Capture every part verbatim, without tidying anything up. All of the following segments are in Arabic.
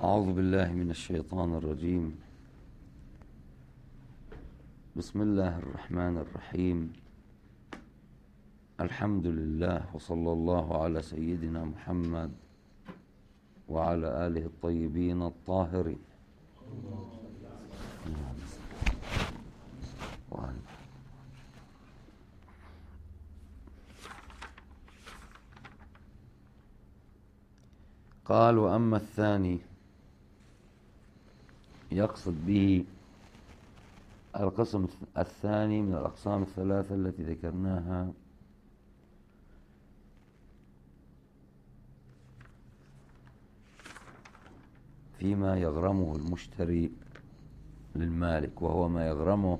أعوذ بالله من الشيطان الرجيم. بسم الله الرحمن الرحيم. الحمد لله وصلى الله على سيدنا محمد وعلى آله الطيبين الطاهرين. قال: وأما الثاني، يقصد به القسم الثاني من الأقسام الثلاثة التي ذكرناها، فيما يغرمه المشتري للمالك، وهو ما يغرمه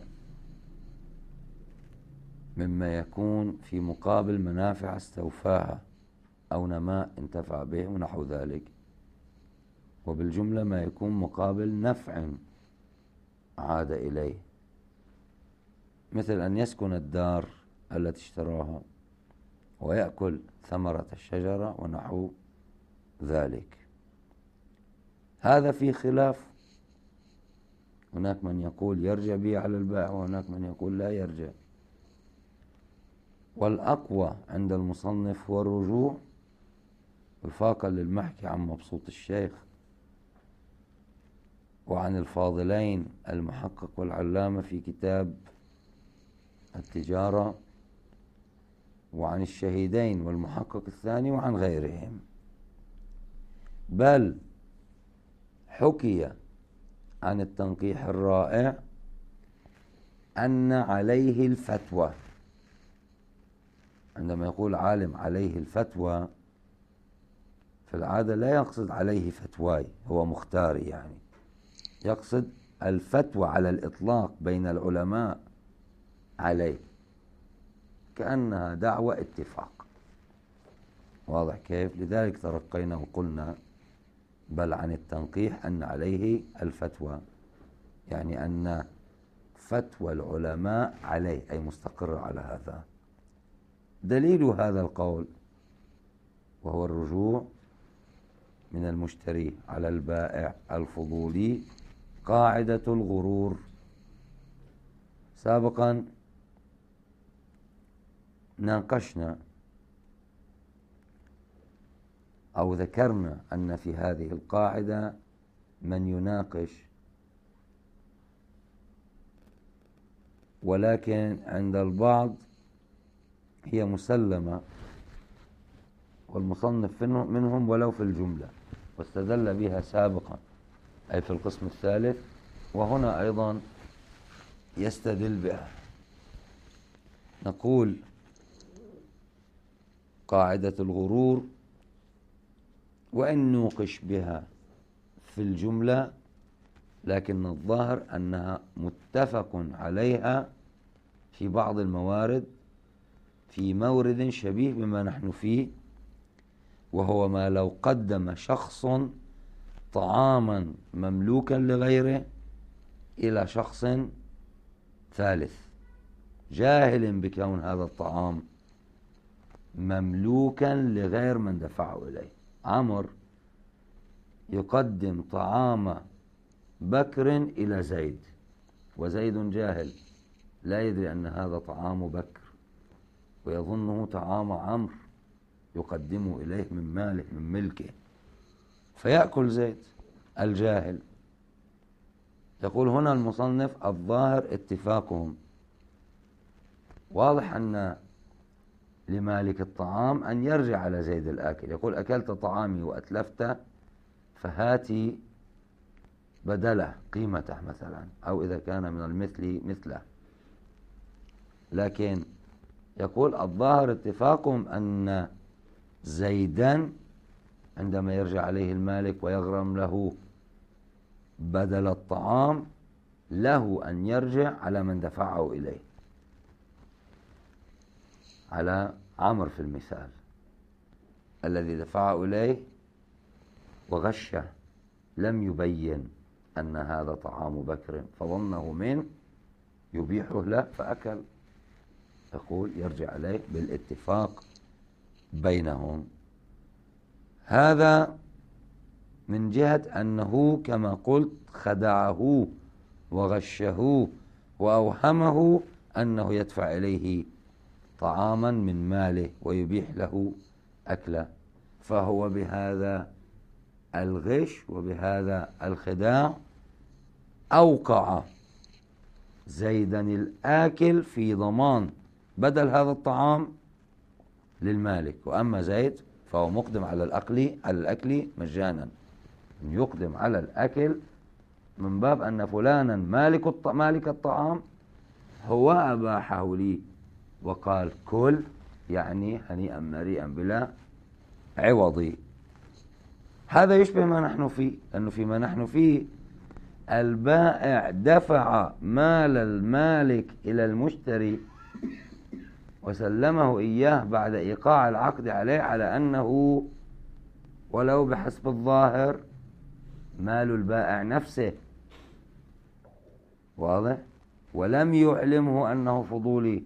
مما يكون في مقابل منافع استوفاها أو نماء انتفع به ونحو ذلك، وبالجملة ما يكون مقابل نفع عاد إليه، مثل أن يسكن الدار التي اشتراها ويأكل ثمرة الشجرة ونحو ذلك. هذا في خلاف، هناك من يقول يرجع به على البائع وهناك من يقول لا يرجع، والأقوى عند المصنف هو الرجوع، وفاقا للمحكي عن مبسوط الشيخ وعن الفاضلين المحقق والعلامة في كتاب التجارة، وعن الشهيدين والمحقق الثاني، وعن غيرهم. بل حكي عن التنقيح الرائع أن عليه الفتوى. عندما يقول عالم عليه الفتوى، في العادة لا يقصد عليه فتواي هو مختاري، يعني يقصد الفتوى على الإطلاق بين العلماء عليه، كأنها دعوة اتفاق. واضح كيف؟ لذلك ترقينا وقلنا بل عن التنقيح أن عليه الفتوى، يعني أن فتوى العلماء عليه، أي مستقر على هذا. دليل هذا القول وهو الرجوع من المشتري على البائع الفضولي قاعدة الغرور. سابقا ناقشنا أو ذكرنا أن في هذه القاعدة من يناقش، ولكن عند البعض هي مسلمة، والمصنف منهم ولو في الجملة، واستدل بها سابقا أي في القسم الثالث، وهنا أيضا يستدل بها. نقول قاعدة الغرور وإن نوقش بها في الجملة، لكن الظاهر أنها متفق عليها في بعض الموارد، في مورد شبيه بما نحن فيه، وهو ما لو قدم شخص طعاما مملوكا لغيره إلى شخص ثالث جاهل بكون هذا الطعام مملوكا لغير من دفعه إليه. عمر يقدم طعام بكر إلى زيد، وزيد جاهل لا يدري أن هذا طعام بكر، ويظنه طعام عمرو يقدمه إليه من ماله من ملكه، فيأكل زيد الجاهل. يقول هنا المصنف الظاهر اتفاقهم. واضح أن لمالك الطعام أن يرجع على زيد الآكل، يقول أكلت طعامي وأتلفت فهاتي بدله قيمته مثلا، أو إذا كان من المثل مثله. لكن يقول الظاهر اتفاقهم أن زيدا عندما يرجع عليه المالك ويغرم له بدل الطعام، له أن يرجع على من دفعه إليه، على عمرو في المثال الذي دفعه إليه وغشه، لم يبين أن هذا طعام بكر فظنه منه يبيحه له فأكل. يقول يرجع عليه بالاتفاق بينهم. هذا من جهة أنه كما قلت خدعه وغشه وأوهمه أنه يدفع إليه طعاما من ماله ويبيح له أكله، فهو بهذا الغش وبهذا الخداع أوقع زيدا الآكل في ضمان بدل هذا الطعام للمالك، وأما زيد فهو مقدم على الأكل على الأكل مجانا، يقدم على الأكل من باب أن فلانا مالك الط... مالك الطعام هو أباحه لي وقال كل، يعني هنيئا مريئا بلا عوضي. هذا يشبه ما نحن فيه، أنه فيما نحن فيه البائع دفع مال المالك إلى المشتري وسلمه إياه بعد إيقاع العقد عليه على أنه ولو بحسب الظاهر مال البائع نفسه، واضح؟ ولم يعلمه أنه فضولي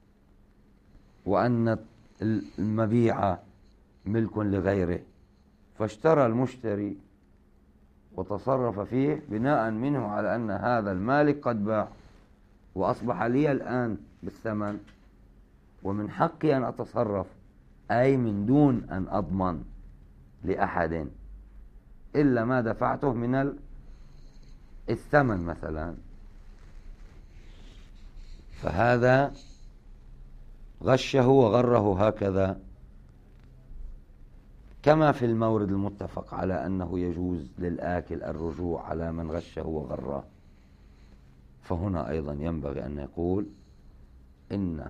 وأن المبيع ملك لغيره، فاشترى المشتري وتصرف فيه بناء منه على أن هذا المالك قد باع وأصبح لي الآن بالثمن، ومن حقي أن أتصرف، أي من دون أن أضمن لأحد إلا ما دفعته من الثمن مثلا. فهذا غشه وغره هكذا، كما في المورد المتفق على أنه يجوز للآكل الرجوع على من غشه وغره، فهنا أيضا ينبغي أن يقول إن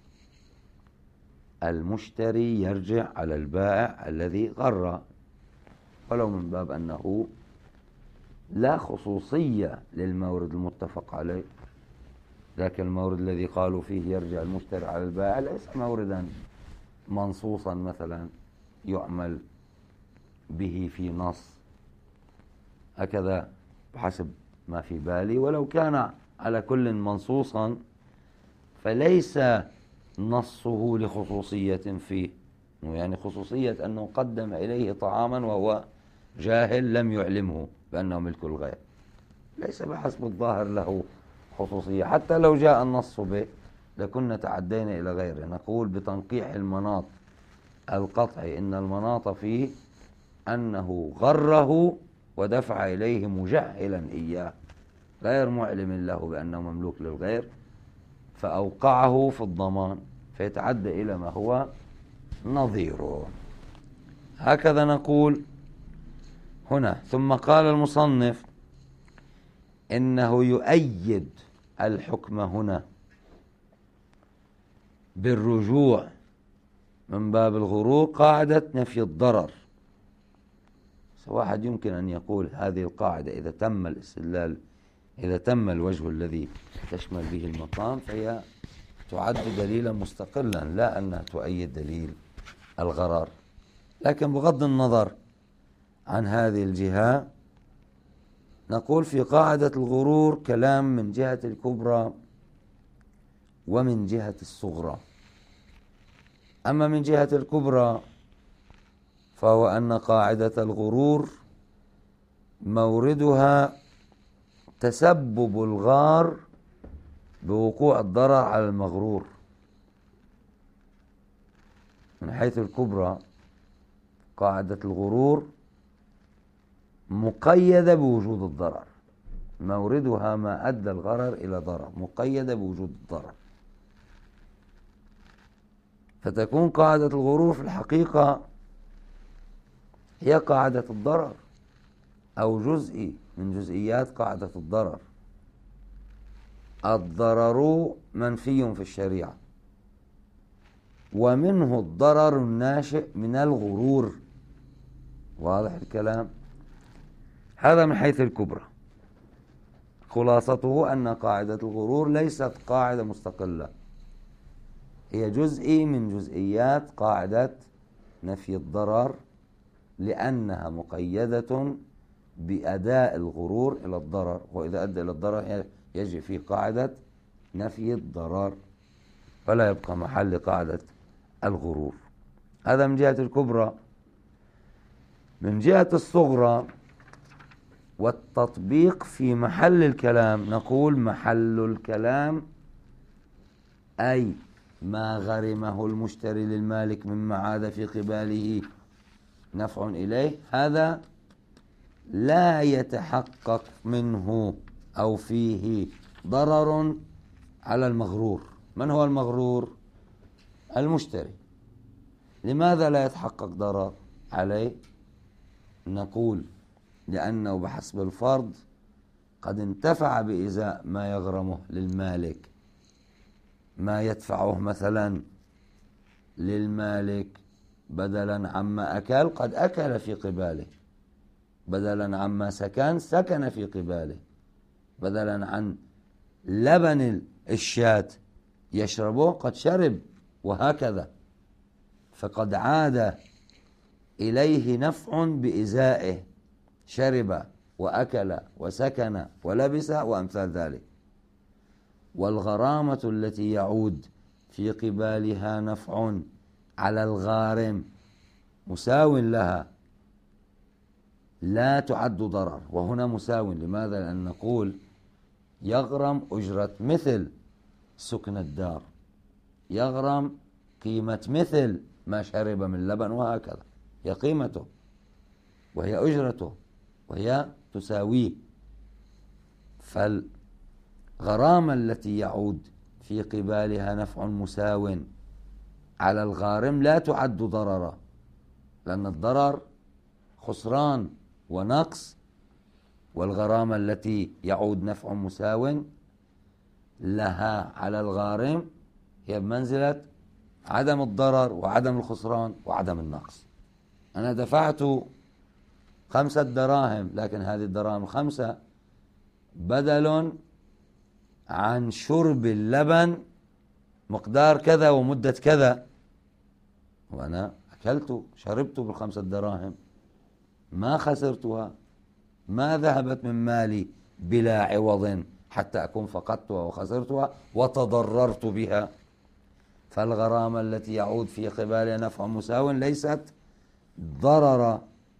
المشتري يرجع على البائع الذي غر، ولو من باب أنه لا خصوصية للمورد المتفق عليه، لكن المورد الذي قالوا فيه يرجع المشتري على البائع ليس موردا منصوصا مثلا يعمل به في نص هكذا بحسب ما في بالي، ولو كان على كل منصوصا فليس نصه لخصوصية فيه، يعني خصوصية أنه قدم إليه طعاما وهو جاهل لم يعلمه بأنه ملك الغير، ليس بحسب الظاهر له خصوصية. حتى لو جاء النص به لكنا تعدينا إلى غيره، نقول بتنقيح المناط القطعي إن المناط فيه أنه غره ودفع إليه مجهلا إياه غير معلم له بأنه مملوك للغير، فأوقعه في الضمان، فيتعدى إلى ما هو نظيره. هكذا نقول هنا. ثم قال المصنف إنه يؤيد الحكم هنا بالرجوع من باب الغرور قاعدة نفي الضرر. واحد يمكن أن يقول هذه القاعدة إذا تم الاستدلال، إذا تم الوجه الذي تشمل به المقام فهي تعد دليلا مستقلا، لا أنها تؤيد دليل الغرر. لكن بغض النظر عن هذه الجهة نقول في قاعدة الغرور كلام من جهة الكبرى ومن جهة الصغرى. أما من جهة الكبرى فهو أن قاعدة الغرور موردها تسبب الغار بوقوع الضرر على المغرور. من حيث الكبرى قاعدة الغرور مقيدة بوجود الضرر، موردها ما أدى الغرر إلى ضرر، مقيدة بوجود الضرر، فتكون قاعدة الغرور في الحقيقة هي قاعدة الضرر أو جزء من جزئيات قاعدة الضرر. الضرر منفي في الشريعة، ومنه الضرر الناشئ من الغرور. واضح الكلام؟ هذا من حيث الكبرى. خلاصته أن قاعدة الغرور ليست قاعدة مستقلة، هي جزء من جزئيات قاعدة نفي الضرر، لأنها مقيدة بأداء الغرور إلى الضرر، وإذا أدى إلى الضرر يجري فيه قاعدة نفي الضرر، فلا يبقى محل قاعدة الغرور. هذا من جهة الكبرى. من جهة الصغرى والتطبيق في محل الكلام، نقول محل الكلام أي ما غرمه المشتري للمالك مما عاد في قباله نفع إليه، هذا لا يتحقق منه أو فيه ضرر على المغرور. من هو المغرور؟ المشتري. لماذا لا يتحقق ضرر عليه؟ نقول لأنه بحسب الفرض قد انتفع بإزاء ما يغرمه للمالك، ما يدفعه مثلا للمالك بدلا عما أكل قد أكل في قباله، بدلا عما سكن سكن في قباله، بدلا عن لبن الشاة يشربه قد شرب، وهكذا. فقد عاد إليه نفع بإزائه، شرب وأكل وسكن ولبس وأمثال ذلك. والغرامة التي يعود في قبالها نفع على الغارم مساو لها لا تعد ضرر. وهنا مساو، لماذا؟ لأن نقول يغرم أجرة مثل سكن الدار، يغرم قيمة مثل ما شرب من لبن، وهكذا. هي قيمته وهي أجرته وهي تساويه. فالغرامة التي يعود في قبالها نفع مساو على الغارم لا تعد ضررا، لأن الضرر خسران ونقص، والغرامة التي يعود نفع مساو لها على الغارم هي بمنزلة عدم الضرر وعدم الخسران وعدم النقص. أنا دفعت خمسة دراهم، لكن هذه الدراهم الخمسة بدل عن شرب اللبن مقدار كذا ومدة كذا، وأنا أكلت شربت بالخمسة دراهم، ما خسرتها، ما ذهبت من مالي بلا عوض حتى أكون فقدتها وخسرتها وتضررت بها. فالغرامة التي يعود في قبالها نفع مساو ليست ضرر،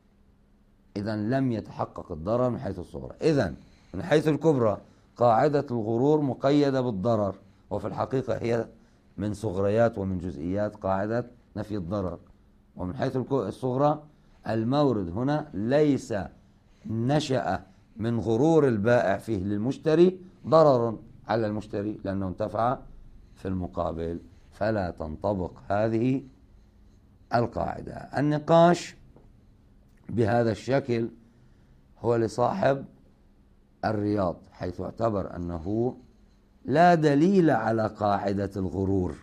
إذن لم يتحقق الضرر من حيث الصغرى. إذن من حيث الكبرى قاعدة الغرور مقيدة بالضرر، وفي الحقيقة هي من صغريات ومن جزئيات قاعدة نفي الضرر. ومن حيث الصغرى المورد هنا ليس نشأ من غرور البائع فيه للمشتري ضرر على المشتري لأنه انتفع في المقابل، فلا تنطبق هذه القاعدة. النقاش بهذا الشكل هو لصاحب الرياض، حيث اعتبر أنه لا دليل على قاعدة الغرور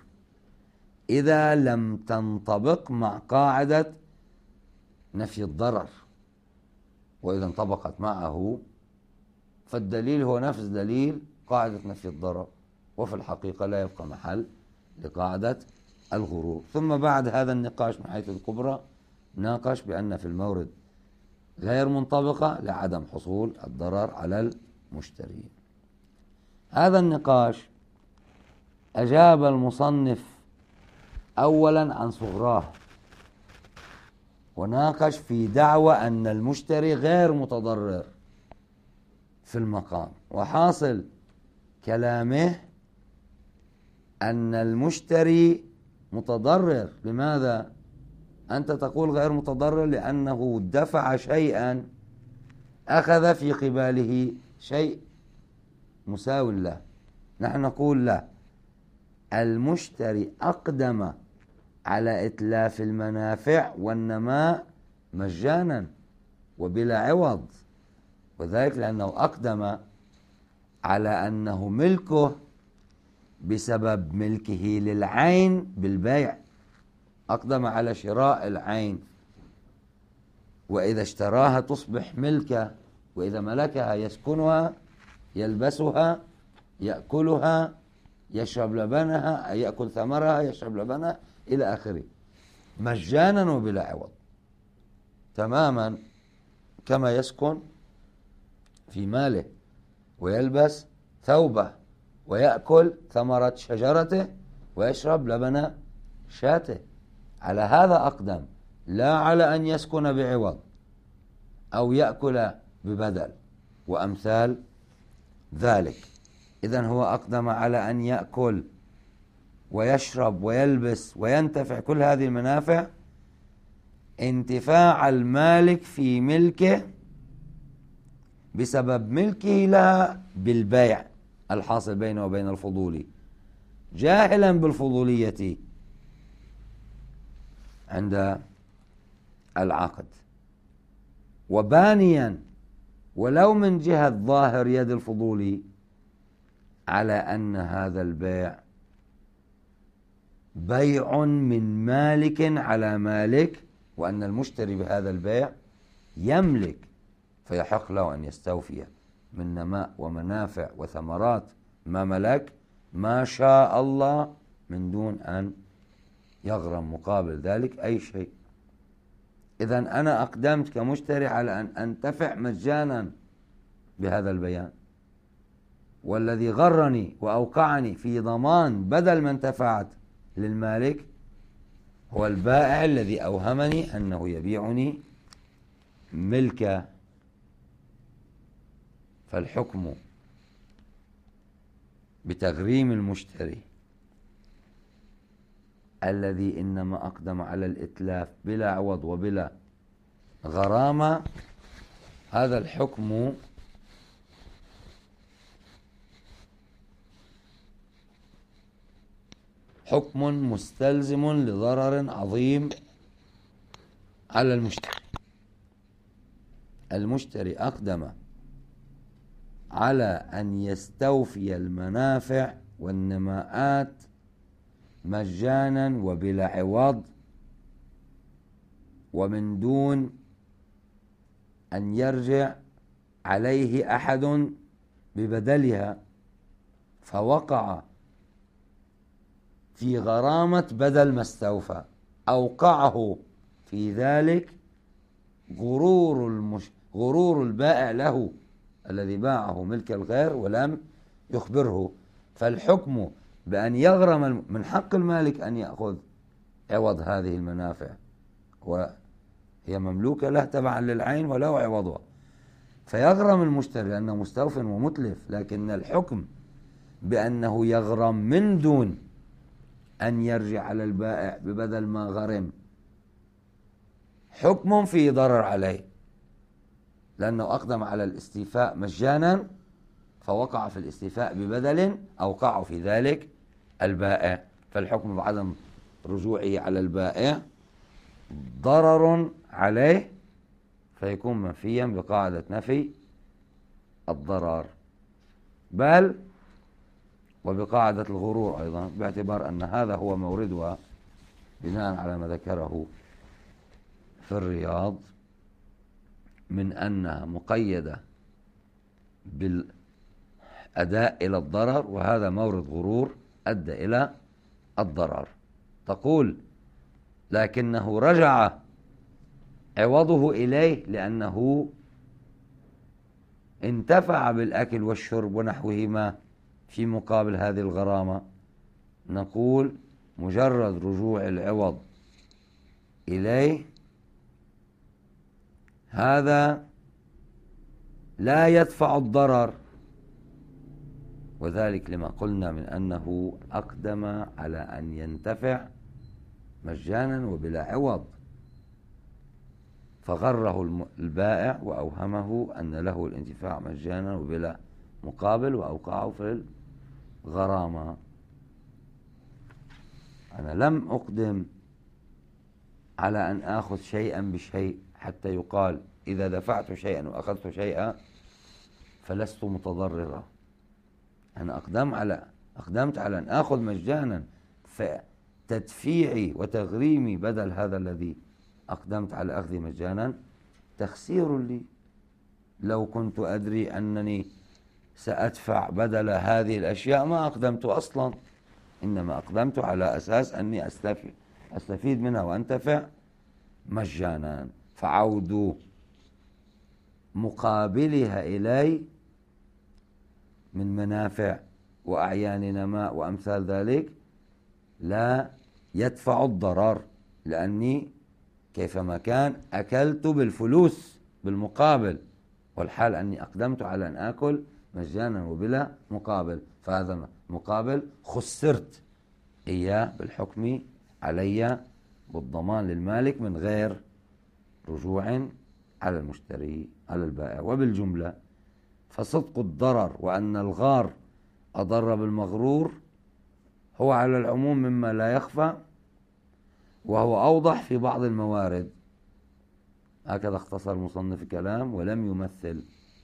إذا لم تنطبق مع قاعدة نفي الضرر، وإذا انطبقت معه فالدليل هو نفس دليل قاعدة نفي الضرر، وفي الحقيقة لا يبقى محل لقاعدة الغرور. ثم بعد هذا النقاش من حيث الكبرى ناقش بأن في المورد غير منطبقة لعدم حصول الضرر على المشتري. هذا النقاش أجاب المصنف أولا عن صغراه، وناقش في دعوى أن المشتري غير متضرر في المقام، وحاصل كلامه أن المشتري متضرر. لماذا؟ أنت تقول غير متضرر لأنه دفع شيئا أخذ في قباله شيء مساو له. نحن نقول لا، المشتري أقدم على إتلاف المنافع والنماء مجانا وبلا عوض، وذلك لأنه أقدم على أنه ملكه بسبب ملكه للعين بالبيع، أقدم على شراء العين، وإذا اشتراها تصبح ملكه، وإذا ملكها يسكنها يلبسها يأكلها يشرب لبنها، يأكل ثمرها يشرب لبنها إلى آخره، مجانا وبلا عوض، تماما كما يسكن في ماله ويلبس ثوبه ويأكل ثمرة شجرته ويشرب لبن شاته. على هذا أقدم، لا على أن يسكن بعوض أو يأكل ببدل. وأمثال ذلك. إذن هو أقدم على أن يأكل ويشرب ويلبس وينتفع كل هذه المنافع انتفاع المالك في ملكه بسبب ملكه لها بالبيع الحاصل بينه وبين الفضولي، جاهلا بالفضولية عند العقد، وبانيا ولو من جهة ظاهر يد الفضولي على أن هذا البيع بيع من مالك على مالك، وأن المشتري بهذا البيع يملك، فيحق له أن يستوفي من نماء ومنافع وثمرات ما ملك ما شاء الله من دون أن يغرم مقابل ذلك أي شيء. إذن أنا أقدمت كمشتري على أن أنتفع مجانا بهذا البيان، والذي غرني وأوقعني في ضمان بدل ما انتفعت للمالك هو البائع الذي أوهمني أنه يبيعني ملكه. فالحكم بتغريم المشتري الذي إنما أقدم على الإتلاف بلا عوض وبلا غرامة، هذا الحكم حكم مستلزم لضرر عظيم على المشتري. المشتري أقدم على أن يستوفي المنافع والنماءات مجانا وبلا عوض ومن دون أن يرجع عليه أحد ببدلها، فوقع في غرامة بدل ما استوفى. أوقعه في ذلك غرور المش... غرور البائع له الذي باعه ملك الغير ولم يخبره. فالحكم بأن يغرم من حق المالك أن يأخذ عوض هذه المنافع، وهي مملوكة له تبعا للعين وله عوضها، فيغرم المشتري لأنه مستوف ومتلف. لكن الحكم بأنه يغرم من دون أن يرجع على البائع ببدل ما غرم حكم فيه ضرر عليه، لأنه أقدم على الاستيفاء مجانا فوقع في الاستيفاء ببدل أوقعه في ذلك البائع. فالحكم بعدم رجوعه على البائع ضرر عليه، فيكون منفيا بقاعدة نفي الضرر، بل وبقاعدة الغرور أيضا، باعتبار أن هذا هو موردها بناء على ما ذكره في الرياض من أنها مقيدة بالأداء إلى الضرر، وهذا مورد غرور أدى إلى الضرر. تقول لكنه رجع عوضه إليه لأنه انتفع بالأكل والشرب ونحوهما في مقابل هذه الغرامة. نقول مجرد رجوع العوض إليه هذا لا يدفع الضرر، وذلك لما قلنا من أنه أقدم على أن ينتفع مجانا وبلا عوض، فغره البائع وأوهمه أن له الانتفاع مجانا وبلا مقابل وأوقعه في الغرامة. أنا لم أقدم على أن آخذ شيئا بشيء حتى يقال إذا دفعت شيئا وأخذت شيئا فلست متضررا. أنا أقدم على أقدمت على أن آخذ مجانا، فتدفيعي وتغريمي بدل هذا الذي أقدمت على أخذ مجانا تخسير لي. لو كنت أدري أنني سأدفع بدل هذه الأشياء ما أقدمت أصلا، إنما أقدمت على أساس أني أستفيد, أستفيد منها وأنتفع مجانا، فعود مقابلها إلي من منافع وأعيان نماء وأمثال ذلك لا يدفع الضرر، لأني كيفما كان أكلت بالفلوس بالمقابل، والحال أني أقدمت على أن آكل مجانا وبلا مقابل، فهذا مقابل خسرت إياه بالحكم علي بالضمان للمالك من غير رجوع على المشتري على البائع. وبالجملة فصدق الضرر وأن الغار أضر بالمغرور هو على العموم مما لا يخفى، وهو أوضح في بعض الموارد. هكذا اختصر المصنف الكلام، ولم يمثل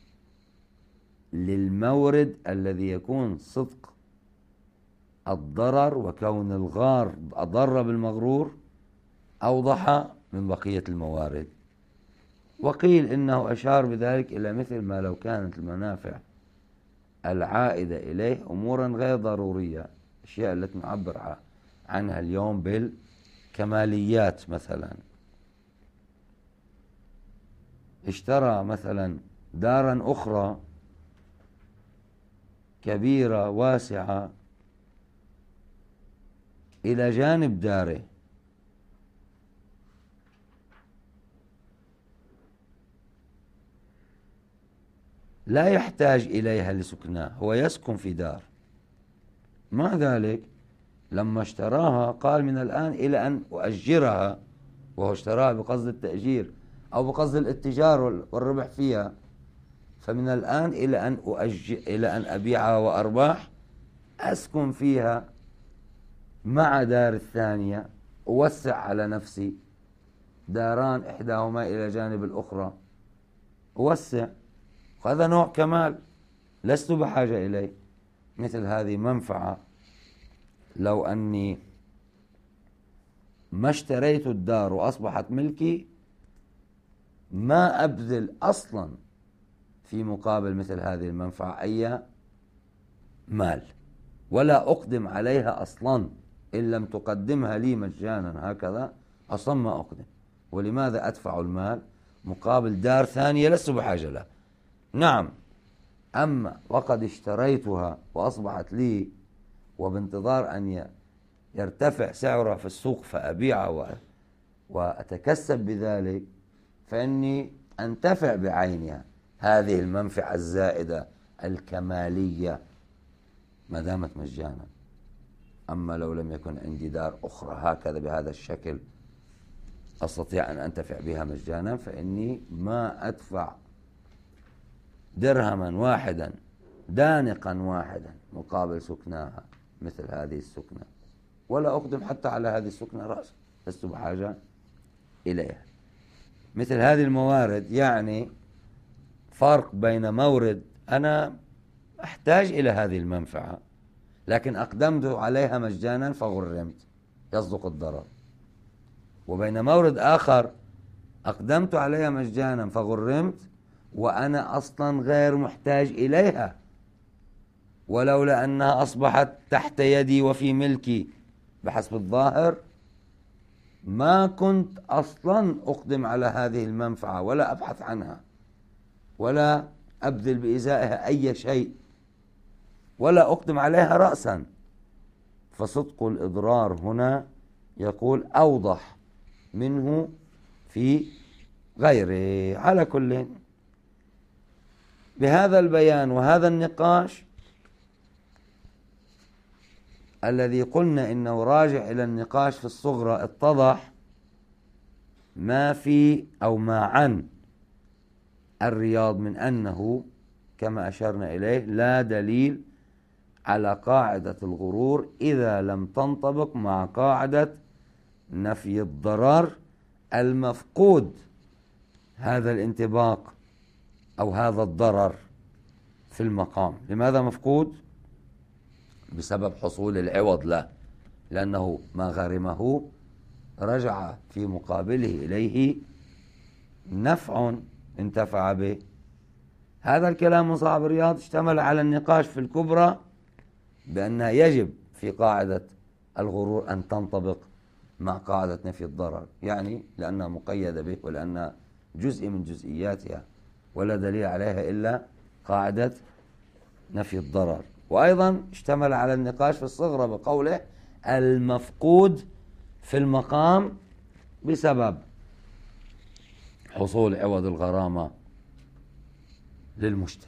للمورد الذي يكون صدق الضرر وكون الغار أضر بالمغرور أوضح من بقية الموارد. وقيل إنه أشار بذلك إلى مثل ما لو كانت المنافع العائدة إليه أمورا غير ضرورية، الأشياء التي نعبر عنها اليوم بالكماليات. مثلا اشترى مثلا دارا أخرى كبيرة واسعة إلى جانب داره، لا يحتاج إليها لسكناه، هو يسكن في دار. مع ذلك لما اشتراها قال من الآن إلى أن أؤجرها، وهو اشتراها بقصد التأجير أو بقصد الاتجار والربح فيها، فمن الآن إلى أن أؤجر إلى أن أبيعها وأرباح أسكن فيها مع دار الثانية، أوسع على نفسي داران إحداهما إلى جانب الأخرى، أوسع. وهذا نوع كمال لست بحاجة إليه. مثل هذه منفعة لو أني ما اشتريت الدار وأصبحت ملكي، ما أبذل أصلا في مقابل مثل هذه المنفعة أي مال، ولا أقدم عليها أصلا إن لم تقدمها لي مجانا هكذا، أصلا ما أقدم. ولماذا أدفع المال مقابل دار ثانية لست بحاجة لها؟ نعم، أما وقد اشتريتها وأصبحت لي وبانتظار أن يرتفع سعرها في السوق فأبيعها وأتكسب بذلك، فإني أنتفع بعينها هذه المنفعة الزائدة الكمالية ما دامت مجانا. أما لو لم يكن عندي دار أخرى هكذا بهذا الشكل أستطيع أن أنتفع بها مجانا، فإني ما أدفع درهما واحدا دانقا واحدا مقابل سكناها مثل هذه السكنة، ولا أقدم حتى على هذه السكنة رأسا، لست بحاجة إليها. مثل هذه الموارد يعني فرق بين مورد أنا أحتاج إلى هذه المنفعة لكن أقدمت عليها مجانا فغرمت يصدق الضرر، وبين مورد آخر أقدمت عليها مجانا فغرمت وأنا أصلا غير محتاج إليها، ولولا أنها أصبحت تحت يدي وفي ملكي بحسب الظاهر ما كنت أصلا أقدم على هذه المنفعة ولا أبحث عنها ولا أبذل بإزائها أي شيء ولا أقدم عليها رأسا. فصدق الإضرار هنا يقول أوضح منه في غيره. على كل، بهذا البيان وهذا النقاش الذي قلنا إنه راجع إلى النقاش في الصغرى اتضح ما في أو ما عن الرياض من أنه كما أشرنا إليه لا دليل على قاعدة الغرور إذا لم تنطبق مع قاعدة نفي الضرر المفقود هذا الانطباق أو هذا الضرر في المقام. لماذا مفقود؟ بسبب حصول العوض له، لأنه ما غرمه رجع في مقابله إليه نفع انتفع به. هذا الكلام من صاحب الرياض اشتمل على النقاش في الكبرى بأنها يجب في قاعدة الغرور أن تنطبق مع قاعدة نفي الضرر، يعني لأنها مقيدة به ولأنها جزء من جزئياتها ولا دليل عليها إلا قاعدة نفي الضرر. وأيضا اشتمل على النقاش في الصغرى بقوله المفقود في المقام بسبب حصول عوض الغرامة للمشتري.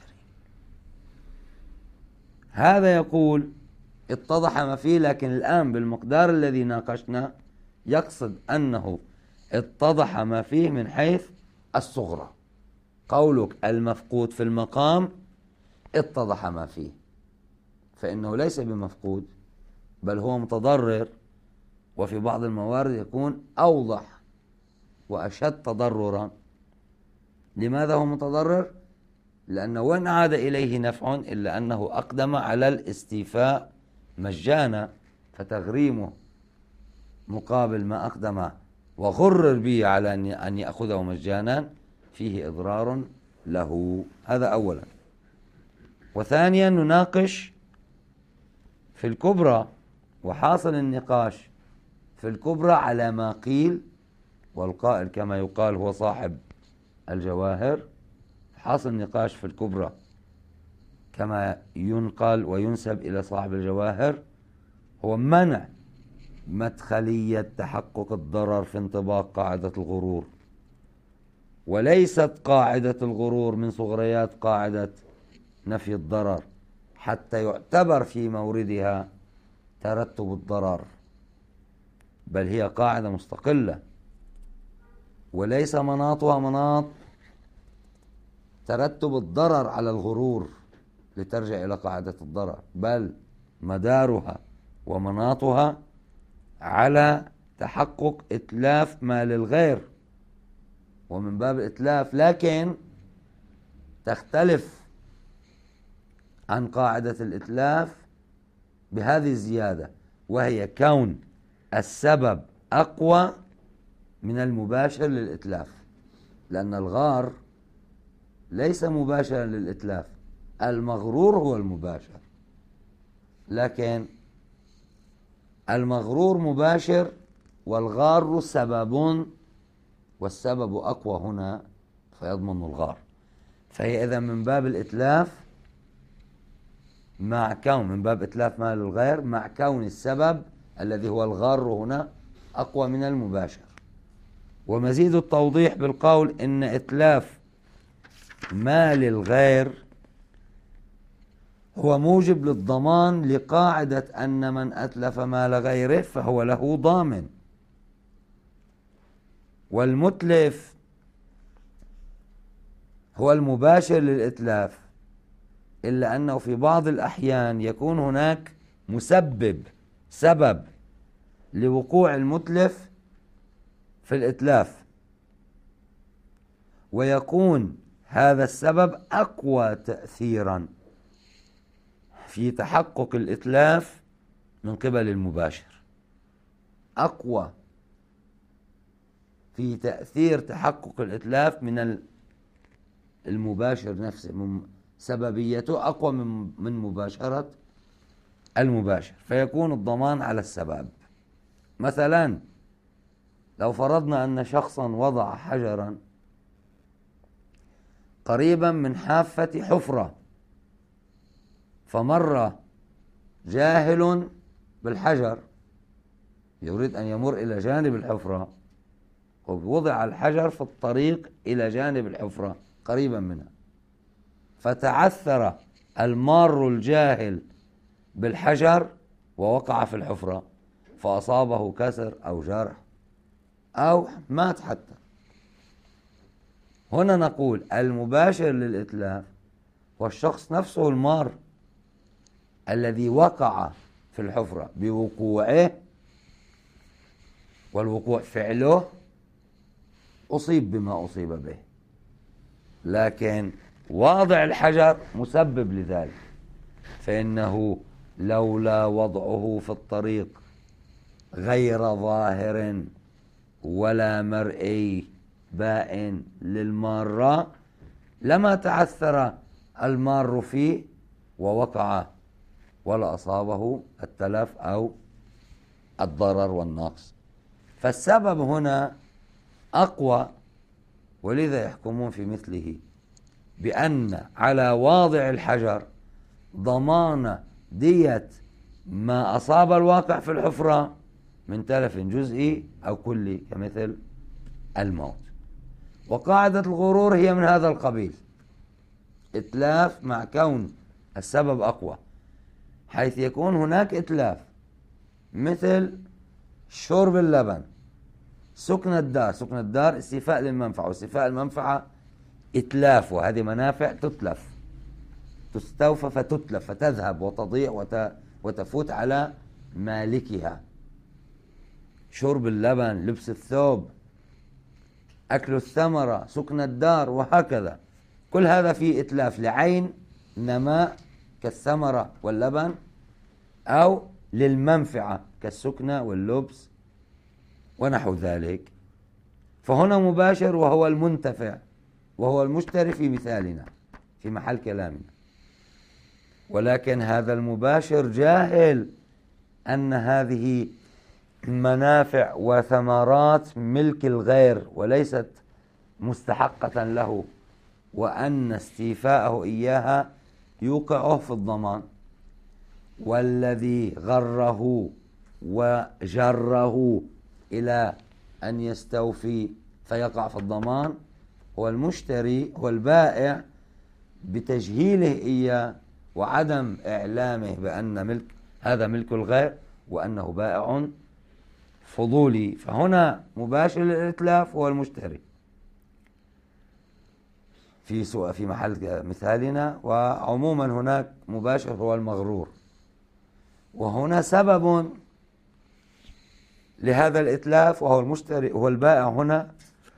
هذا يقول اتضح ما فيه، لكن الآن بالمقدار الذي ناقشنا يقصد أنه اتضح ما فيه من حيث الصغرى. قولك المفقود في المقام اتضح ما فيه، فإنه ليس بمفقود بل هو متضرر، وفي بعض الموارد يكون أوضح وأشد تضررا. لماذا هو متضرر؟ لأنه وإن عاد إليه نفع إلا أنه أقدم على الاستيفاء مجانا، فتغريمه مقابل ما أقدم وغرر به على أن يأخذه مجانا فيه إضرار له. هذا أولا. وثانيا نناقش في الكبرى، وحاصل النقاش في الكبرى على ما قيل، والقائل كما يقال هو صاحب الجواهر. حاصل النقاش في الكبرى كما ينقل وينسب إلى صاحب الجواهر هو منع مدخلية تحقق الضرر في انطباق قاعدة الغرور، وليست قاعدة الغرور من صغريات قاعدة نفي الضرر حتى يعتبر في موردها ترتب الضرر، بل هي قاعدة مستقلة، وليس مناطها مناط ترتب الضرر على الغرور لترجع إلى قاعدة الضرر، بل مدارها ومناطها على تحقق إتلاف ما للغير، ومن باب الإتلاف، لكن تختلف عن قاعدة الإتلاف بهذه الزيادة، وهي كون السبب أقوى من المباشر للإتلاف، لأن الغار ليس مباشرا للإتلاف، المغرور هو المباشر، لكن المغرور مباشر والغار سبب، والسبب أقوى هنا فيضمن الغار. فهي إذا من باب الإتلاف مع كون من باب إتلاف مال الغير مع كون السبب الذي هو الغار هنا أقوى من المباشر. ومزيد التوضيح بالقول إن إتلاف مال الغير هو موجب للضمان لقاعدة أن من أتلف مال غيره فهو له ضامن، والمتلف هو المباشر للإتلاف، إلا أنه في بعض الأحيان يكون هناك مسبب سبب لوقوع المتلف في الإتلاف، ويكون هذا السبب أقوى تأثيرا في تحقق الإتلاف من قبل المباشر، أقوى في تأثير تحقق الإتلاف من المباشر نفسه، سببيته أقوى من مباشرة المباشر، فيكون الضمان على السبب. مثلا لو فرضنا أن شخصا وضع حجرا قريبا من حافة حفرة، فمر جاهل بالحجر يريد أن يمر إلى جانب الحفرة، ووضع الحجر في الطريق إلى جانب الحفرة قريبا منها، فتعثر المار الجاهل بالحجر ووقع في الحفرة فأصابه كسر أو جرح أو مات حتى. هنا نقول المباشر للإتلاف هو الشخص نفسه المار الذي وقع في الحفرة بوقوعه، والوقوع فعله أصيب بما أصيب به، لكن واضع الحجر مسبب لذلك، فإنه لولا وضعه في الطريق غير ظاهر ولا مرئي بائن للمارة لما تعثر المار فيه ووقع ولا أصابه التلف أو الضرر والنقص. فالسبب هنا أقوى، ولذا يحكمون في مثله بأن على واضع الحجر ضمان دية ما أصاب الواقع في الحفرة من تلف جزئي أو كلي كمثل الموت. وقاعدة الغرور هي من هذا القبيل، إتلاف مع كون السبب أقوى، حيث يكون هناك إتلاف مثل شرب اللبن، سكن الدار. سكن الدار استيفاء للمنفعة، واستيفاء المنفعة إتلاف، وهذه منافع تتلف، تستوفى فتتلف فتذهب وتضيع وتفوت على مالكها. شرب اللبن، لبس الثوب، أكل الثمرة، سكن الدار، وهكذا. كل هذا فيه إتلاف لعين نماء كالثمرة واللبن، أو للمنفعة كالسكنة واللبس ونحو ذلك. فهنا مباشر وهو المنتفع وهو المشتري في مثالنا في محل كلامنا، ولكن هذا المباشر جاهل أن هذه منافع وثمرات ملك الغير وليست مستحقة له، وأن استيفاءه إياها يوقعه في الضمان، والذي غره وجره إلى أن يستوفي فيقع في الضمان هو المشتري، هو البائع، بتجهيله إياه وعدم إعلامه بأن ملك هذا ملك الغير وأنه بائع فضولي. فهنا مباشر الإتلاف هو المشتري في سوء في محل مثالنا، وعموما هناك مباشر هو المغرور. وهنا سبب لهذا الإتلاف وهو المشتري هو البائع هنا،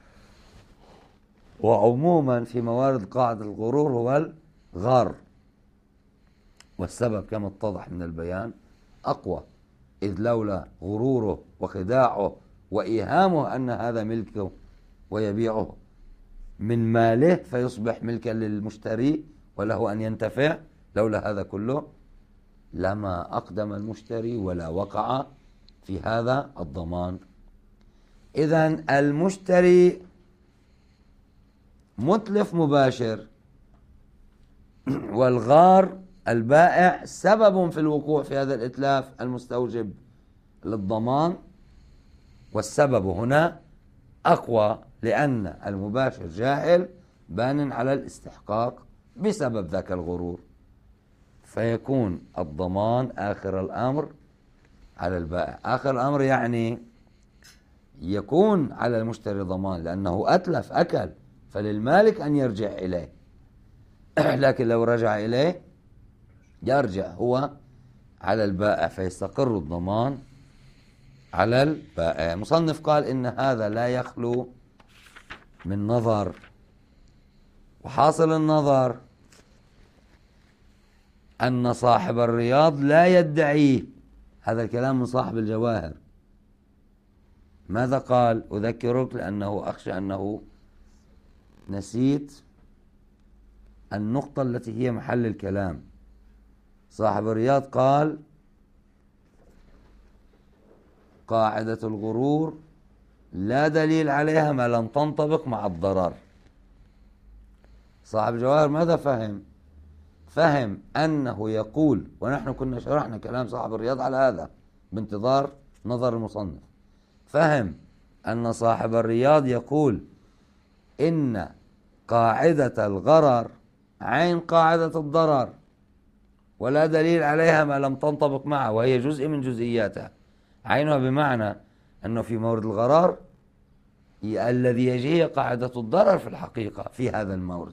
وعموما في موارد قاعدة الغرور هو الغار، والسبب كما اتضح من البيان أقوى، إذ لولا غروره وخداعه وإيهامه أن هذا ملكه ويبيعه من ماله فيصبح ملكا للمشتري وله أن ينتفع، لولا هذا كله لما أقدم المشتري ولا وقع في هذا الضمان. إذن المشتري متلف مباشر، والغار البائع سبب في الوقوع في هذا الإتلاف المستوجب للضمان، والسبب هنا أقوى لأن المباشر جاهل بان على الاستحقاق بسبب ذاك الغرور، فيكون الضمان آخر الأمر على البائع. آخر الأمر يعني يكون على المشتري ضمان لأنه أتلف أكل، فللمالك أن يرجع إليه، لكن لو رجع إليه يرجع هو على البائع فيستقر الضمان على البائع. مصنف قال إن هذا لا يخلو من نظر، وحاصل النظر أن صاحب الرياض لا يدعيه. هذا الكلام من صاحب الجواهر. ماذا قال؟ أذكرك لأنه أخشى أنه نسيت النقطة التي هي محل الكلام. صاحب الرياض قال قاعدة الغرور لا دليل عليها ما لم تنطبق مع الضرر. صاحب الجواهر ماذا فهم؟ فهم أنه يقول، ونحن كنا شرحنا كلام صاحب الرياض على هذا بانتظار نظر المصنف، فهم أن صاحب الرياض يقول إن قاعدة الغرر عين قاعدة الضرر ولا دليل عليها ما لم تنطبق معه، وهي جزء من جزئياتها. عينها بمعنى أنه في مورد الغرر الذي يجي قاعدة الضرر في الحقيقة في هذا المورد.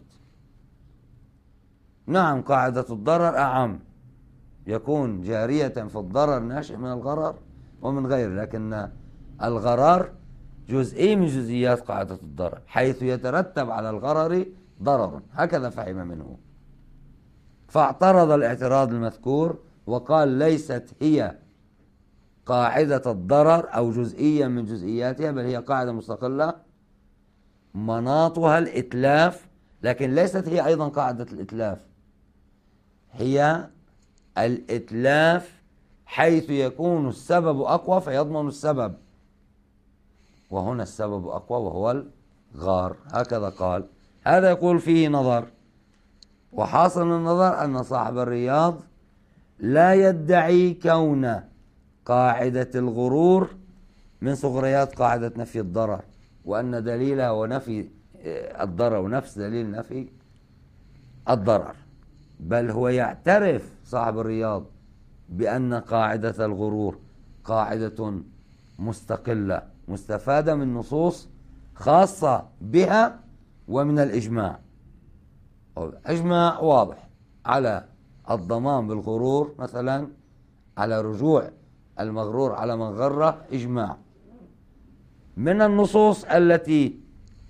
نعم قاعدة الضرر أعم، يكون جارية في الضرر ناشئ من الغرر ومن غيره، لكن الغرر جزئي من جزئيات قاعدة الضرر، حيث يترتب على الغرر ضرر، هكذا فهم منه. فاعترض الاعتراض المذكور وقال ليست هي قاعدة الضرر أو جزئية من جزئياتها، بل هي قاعدة مستقلة مناطها الإتلاف، لكن ليست هي أيضا قاعدة الإتلاف، هي الإتلاف حيث يكون السبب أقوى فيضمن السبب، وهنا السبب أقوى وهو الغار، هكذا قال. هذا يقول فيه نظر، وحاصل النظر أن صاحب الرياض لا يدعي كون قاعدة الغرور من صغريات قاعدة نفي الضرر، وأن دليلها ونفي الضرر ونفس دليل نفي الضرر، بل هو يعترف صاحب الرياض بأن قاعدة الغرور قاعدة مستقلة مستفادة من نصوص خاصة بها ومن الإجماع. إجماع واضح على الضمان بالغرور، مثلا على رجوع المغرور على من غره، إجماع. من النصوص التي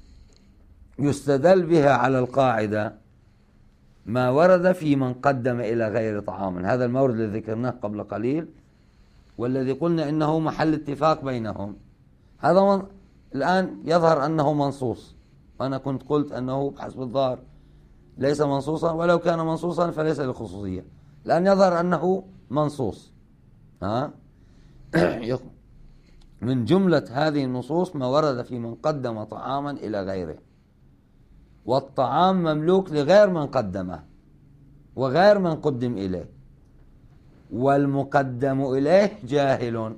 يستدل بها على القاعدة ما ورد في من قدم إلى غير طعام، هذا المورد الذي ذكرناه قبل قليل والذي قلنا إنه محل اتفاق بينهم. هذا من الآن يظهر أنه منصوص، وأنا كنت قلت أنه بحسب الظاهر ليس منصوصا، ولو كان منصوصا فليس للخصوصية. الآن يظهر أنه منصوص. ها؟ من جملة هذه النصوص ما ورد في من قدم طعاما إلى غيره، والطعام مملوك لغير من قدمه وغير من قدم إليه، والمقدم إليه جاهل،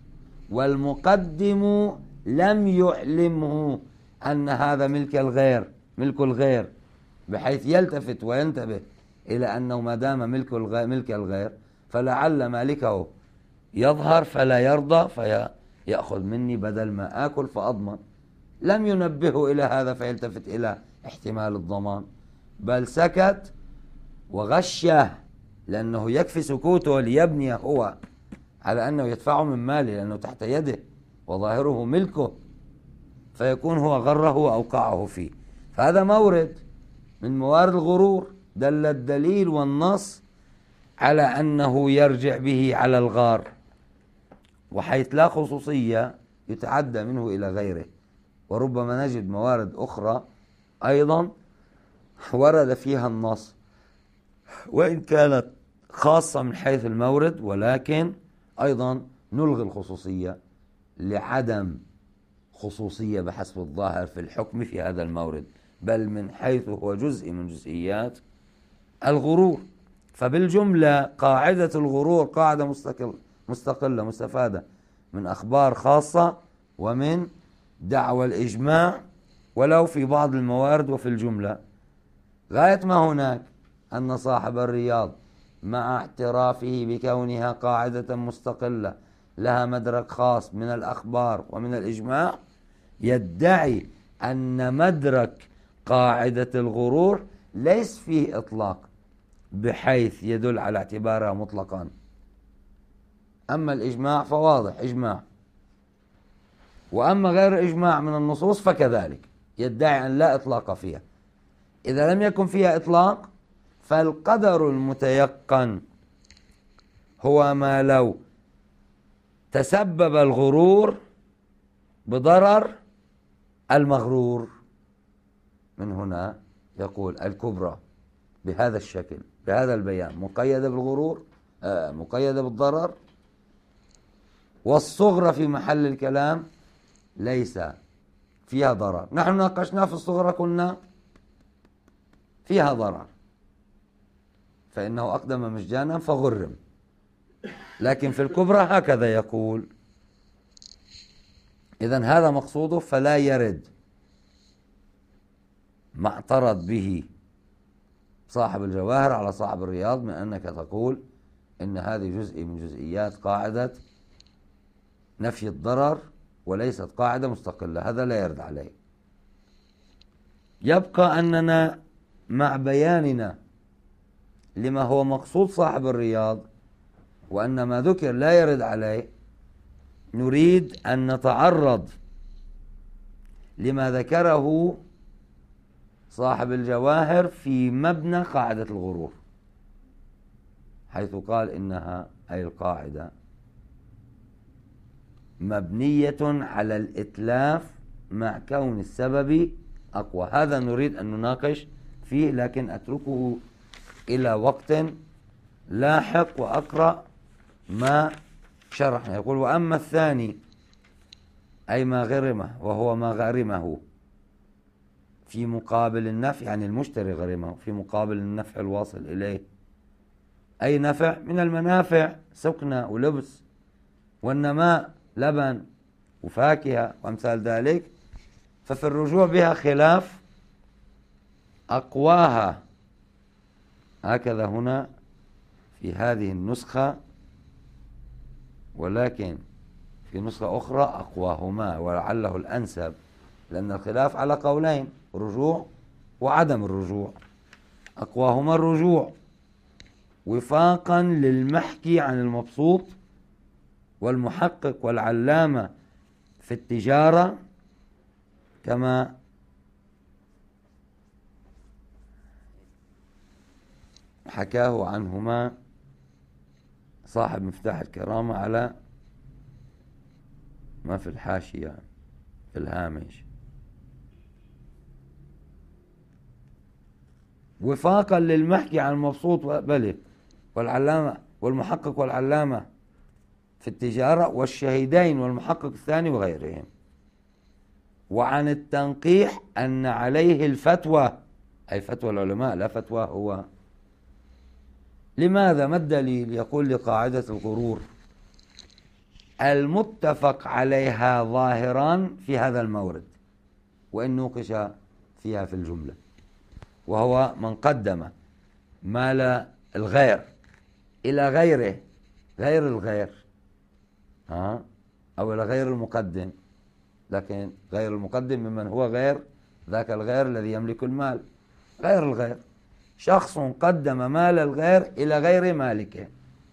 والمقدم لم يعلمه أن هذا ملك الغير ملك الغير بحيث يلتفت وينتبه إلى أنه ما دام ملك الغير, ملك الغير فلعل مالكه يظهر فلا يرضى فيأخذ مني بدل ما آكل فأضمن. لم ينبهه إلى هذا فيلتفت إلى احتمال الضمان، بل سكت وغشه، لأنه يكفي سكوته ليبني هو على أنه يدفعه من ماله لأنه تحت يده وظاهره ملكه، فيكون هو غره وأوقعه فيه. فهذا مورد من موارد الغرور، دل الدليل والنص على أنه يرجع به على الغار، وحيث لا خصوصية يتعدى منه إلى غيره. وربما نجد موارد أخرى أيضا ورد فيها النص وإن كانت خاصة من حيث المورد، ولكن أيضا نلغي الخصوصية لعدم خصوصية بحسب الظاهر في الحكم في هذا المورد، بل من حيث هو جزء من جزئيات الغرور. فبالجملة قاعدة الغرور قاعدة مستقلة مستقلة مستفادة من أخبار خاصة ومن دعوى الإجماع، ولو في بعض الموارد وفي الجملة. غاية ما هناك أن صاحب الرياض مع اعترافه بكونها قاعدة مستقلة لها مدرك خاص من الأخبار ومن الإجماع، يدعي أن مدرك قاعدة الغرور ليس فيه إطلاق بحيث يدل على اعتبارها مطلقا. أما الإجماع فواضح إجماع، وأما غير إجماع من النصوص فكذلك يدعي أن لا إطلاق فيها. إذا لم يكن فيها إطلاق فالقدر المتيقن هو ما لو تسبب الغرور بضرر المغرور. من هنا يقول الكبرى بهذا الشكل بهذا البيان مقيدة بالغرور آه مقيدة بالضرر، والصغرى في محل الكلام ليس فيها ضرر. نحن ناقشنا في الصغرى قلنا فيها ضرر فإنه أقدم مجانا فغرم، لكن في الكبرى هكذا يقول. إذن هذا مقصوده، فلا يرد ما اعترض به صاحب الجواهر على صاحب الرياض من أنك تقول إن هذه جزء من جزئيات قاعدة نفي الضرر وليست قاعدة مستقلة، هذا لا يرد عليه. يبقى أننا مع بياننا لما هو مقصود صاحب الرياض وأن ما ذكر لا يرد عليه، نريد أن نتعرض لما ذكره صاحب الجواهر في مبنى قاعدة الغرور، حيث قال إنها أي القاعدة مبنية على الإتلاف مع كون السبب أقوى. هذا نريد أن نناقش فيه، لكن أتركه إلى وقت لاحق وأقرأ ما شرحنا. يقول وأما الثاني أي ما غرمه، وهو ما غرمه في مقابل النفع، يعني المشتري غرمه في مقابل النفع الواصل إليه، أي نفع من المنافع سكنة ولبس والنماء لبن وفاكهة وأمثال ذلك، ففي الرجوع بها خلاف أقواها هكذا هنا في هذه النسخة، ولكن في نسخة أخرى أقواهما ولعله الأنسب، لأن الخلاف على قولين: رجوع وعدم الرجوع. أقواهما الرجوع وفاقا للمحكي عن المبسوط والمحقق والعلامة في التجارة، كما حكاه عنهما صاحب مفتاح الكرامة على ما في الحاشية في الهامش. وفاقا للمحكي عن المبسوط بله والعلامة والمحقق والعلامة في التجارة والشهيدين والمحقق الثاني وغيرهم. وعن التنقيح أن عليه الفتوى، أي فتوى العلماء لا فتوى هو. لماذا؟ ما الدليل؟ يقول لقاعدة الغرور المتفق عليها ظاهرا في هذا المورد، وإن نوقش فيها في الجملة، وهو من قدم مال الغير إلى غيره، غير الغير ها أو إلى غير المقدم، لكن غير المقدم ممن هو غير ذاك الغير الذي يملك المال، غير الغير. شخص قدم مال الغير إلى غير مالكه،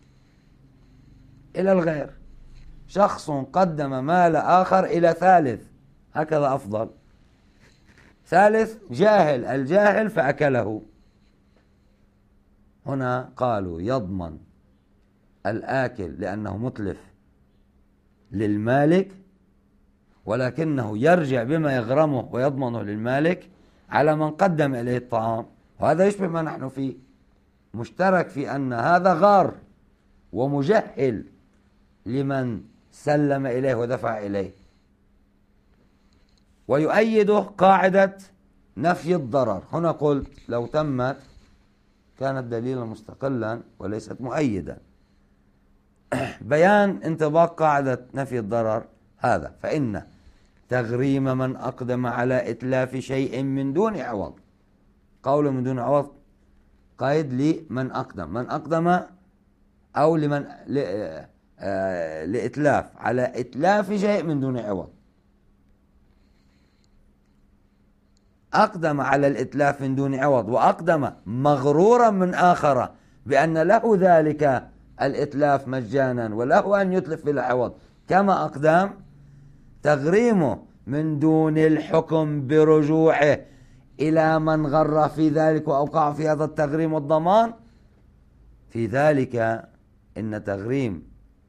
إلى الغير. شخص قدم مال آخر إلى ثالث، هكذا أفضل. ثالث جاهل، الجاهل فأكله. هنا قالوا يضمن الآكل لأنه متلف للمالك، ولكنه يرجع بما يغرمه ويضمنه للمالك على من قدم إليه الطعام. وهذا يشبه ما نحن فيه، مشترك في أن هذا غار ومجهل لمن سلم إليه ودفع إليه. ويؤيده قاعدة نفي الضرر. هنا قلت لو تمت كانت دليلا مستقلا وليست مؤيدا. بيان انطباق قاعدة نفي الضرر هذا: فإن تغريم من أقدم على إتلاف شيء من دون عوض، قول من دون عوض قيد لمن أقدم، من أقدم أو لمن لإتلاف، على إتلاف شيء من دون عوض. أقدم على الإتلاف من دون عوض، وأقدم مغرورا من آخر بأن له ذلك الإتلاف مجانا وله أن يتلف بلا عوض كما أقدم. تغريمه من دون الحكم برجوعه إلى من غر في ذلك وأوقع في هذا التغريم والضمان، في ذلك إن تغريم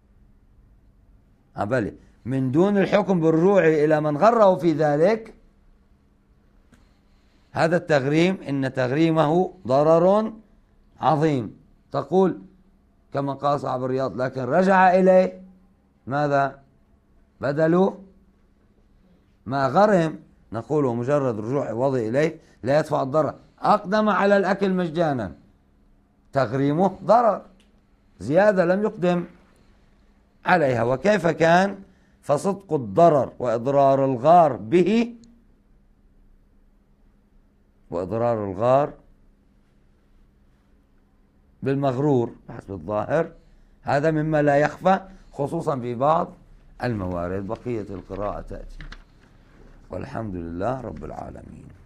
أبلي من دون الحكم برجوعه إلى من غره في ذلك، هذا التغريم إن تغريمه ضرر عظيم. تقول كما قال صاحب الرياض: لكن رجع إليه ماذا؟ بدل ما غرم. نقول مجرد رجوع عوضه إليه لا يدفع الضرر. أقدم على الأكل مجانا، تغريمه ضرر، زيادة لم يقدم عليها. وكيف كان؟ فصدق الضرر وإضرار الغار به، وإضرار الغار بالمغرور بحسب الظاهر، هذا مما لا يخفى خصوصا في بعض الموارد. بقية القراءة تأتي، والحمد لله رب العالمين.